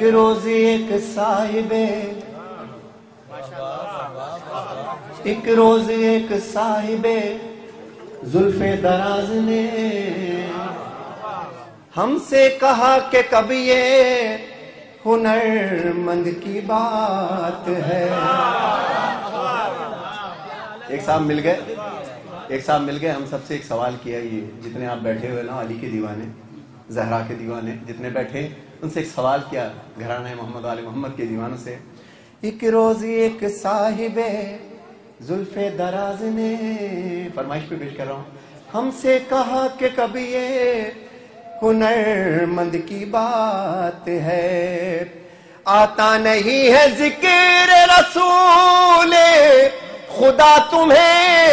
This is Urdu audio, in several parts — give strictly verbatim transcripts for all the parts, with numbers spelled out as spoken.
ایک روز ایک صاحب ایک روز ایک صاحب زلف دراز نے ہم سے کہا کہ کب یہ ہنر مند کی بات ہے. ایک صاحب مل گئے ایک صاحب مل گئے ہم سب سے ایک سوال کیا. یہ جتنے آپ بیٹھے ہوئے نا علی کے دیوانے زہرا کے دیوانے جتنے بیٹھے ان سے ایک سوال کیا گھرانہ محمد علی محمد کے دیوانوں سے. ایک روز ایک صاحب زلف دراز نے فرمائش پہ پیش کر رہا ہوں ہم سے کہا کہ کبھی یہ ہنر مند کی بات ہے. آتا نہیں ہے ذکر رسول خدا تمہیں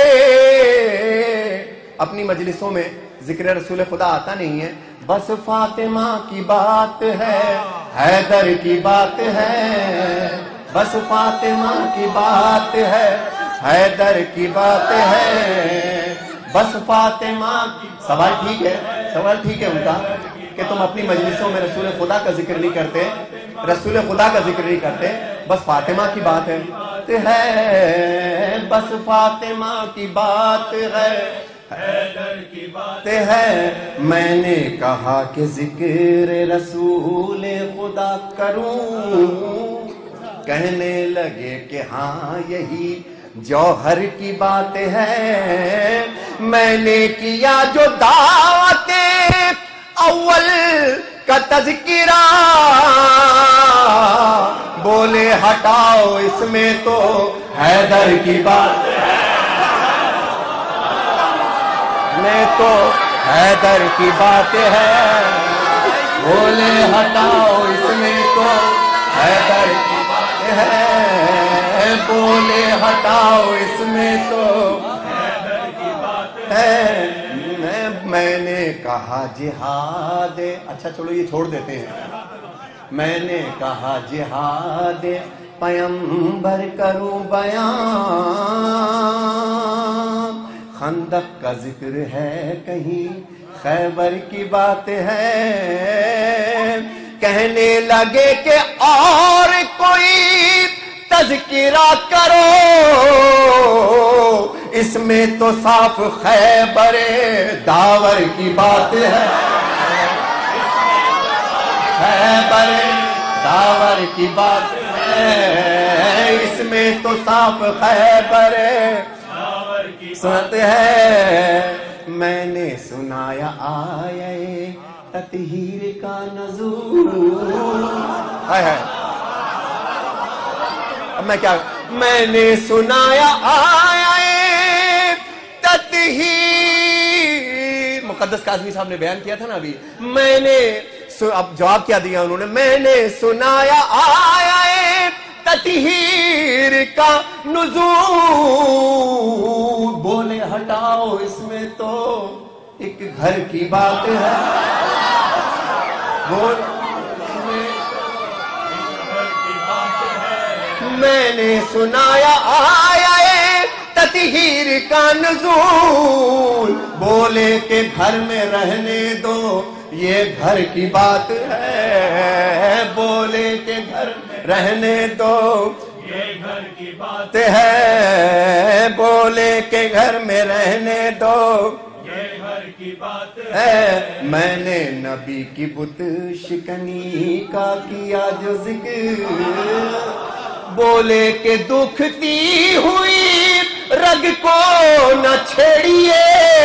اپنی مجلسوں میں ذکر رسول خدا آتا نہیں ہے. بس فاطمہ کی بات ہے حیدر کی بات ہے. بس فاطمہ کی بات ہے حیدر کی بات ہے. بس فاطمہ کی سوال ٹھیک ہے سوال ٹھیک ہے ان کا کہ تم اپنی مجلسوں میں رسول خدا کا ذکر نہیں کرتے رسول خدا کا ذکر نہیں کرتے. بس فاطمہ کی بات ہے بس فاطمہ کی بات ہے حیدر کی بات ہے. میں نے کہا کہ ذکر رسول خدا کروں کہنے لگے کہ ہاں یہی جوہر کی بات ہے. میں نے کیا جو دعوت اول کا تذکرہ بولے ہٹاؤ اس میں تو حیدر کی بات ہے میں تو حیدر کی بات ہے. بولے ہٹاؤ اس میں تو حیدر کی بات ہے. بولے ہٹاؤ اس میں تو حیدر کی بات ہے. میں میں نے کہا جہاد اچھا چلو یہ چھوڑ دیتے ہیں. میں نے کہا جہاد پیمبر کروں بیان خندق کا ذکر ہے کہیں خیبر کی بات ہے. کہنے لگے کہ اور کوئی تذکرہ کرو اس میں تو صاف خیبر داور کی بات ہے. خیبر داور کی بات ہے اس میں تو صاف خیبر داور کی بات ہے. میں نے سنایا آیے تطہیر کا نزول ہے ہے اب میں کیا میں نے سنایا آیے تطہیر مقدس کاظمی صاحب نے بیان کیا تھا نا ابھی. میں نے اب جواب کیا دیا انہوں نے. میں نے سنایا آیے تطہیر کا نزول بولے ہٹاؤ اس میں تو ایک گھر کی بات ہے. میں نے سنایا آیا تطہیر کا نزول بولے کہ گھر میں رہنے دو یہ گھر کی بات ہے. بولے کہ گھر میں رہنے دو یہ گھر کی بات ہے. بولے کہ گھر میں رہنے دو یہ گھر کی بات ہے. میں نے نبی کی بت شکنی کا کیا جو ذکر بولے کہ دکھتی ہوئی رگ کو نہ چھیڑیے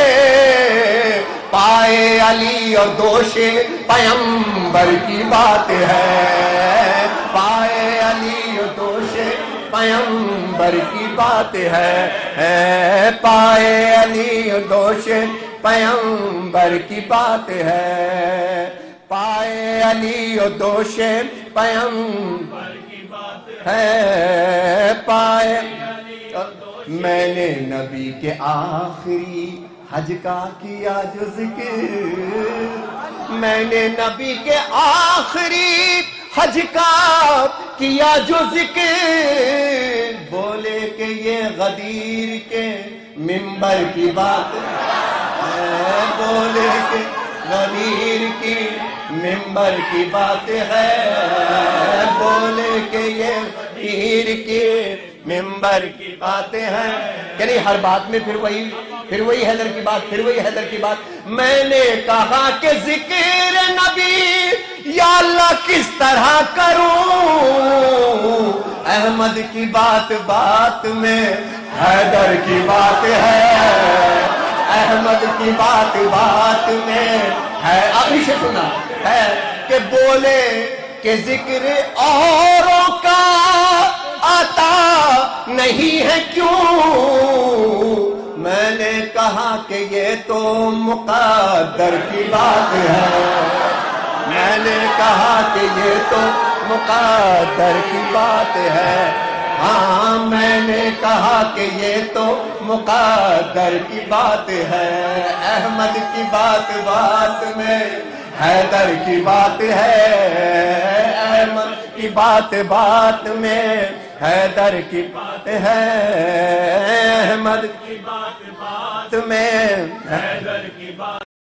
پائے علی اور دوش پیمبر کی بات ہے. پائے علی اور دوش پیمبر کی بات ہے. پائے علی اور دوش پیمبر کی بات ہے. پائے علی اور دوش پیمبر کی بات ہے. پائے میں نے نبی کے آخری حج کا کیا جو ذکر میں نے نبی کے آخری حج کا کیا جو ذکر بولے کہ یہ غدیر کے منبر کی بات ہے. بولے کہ غدیر کی منبر کی بات ہے، بولے کہ یہ پیر کے منبر کی باتیں ہیں. یعنی ہر بات میں پھر وہی پھر وہی حیدر کی بات پھر وہی حیدر کی بات. میں نے کہا کہ ذکر نبی یا اللہ کس طرح کروں، احمد کی بات بات میں حیدر کی بات ہے، احمد کی بات بات میں ہے. ابھی سے سنا ہے کہ بولے کہ ذکر اوروں کا آتا نہیں ہے کیوں. میں نے کہا کہ یہ تو مقدر کی بات ہے، میں نے کہا کہ یہ تو مقدر کی بات ہے. ہاں میں نے کہا کہ یہ تو مقدر کی بات ہے. احمد کی بات بات میں حیدر کی بات ہے، احمد کی بات بات میں حیدر کی بات ہے، احمد کی بات بات میں حیدر کی بات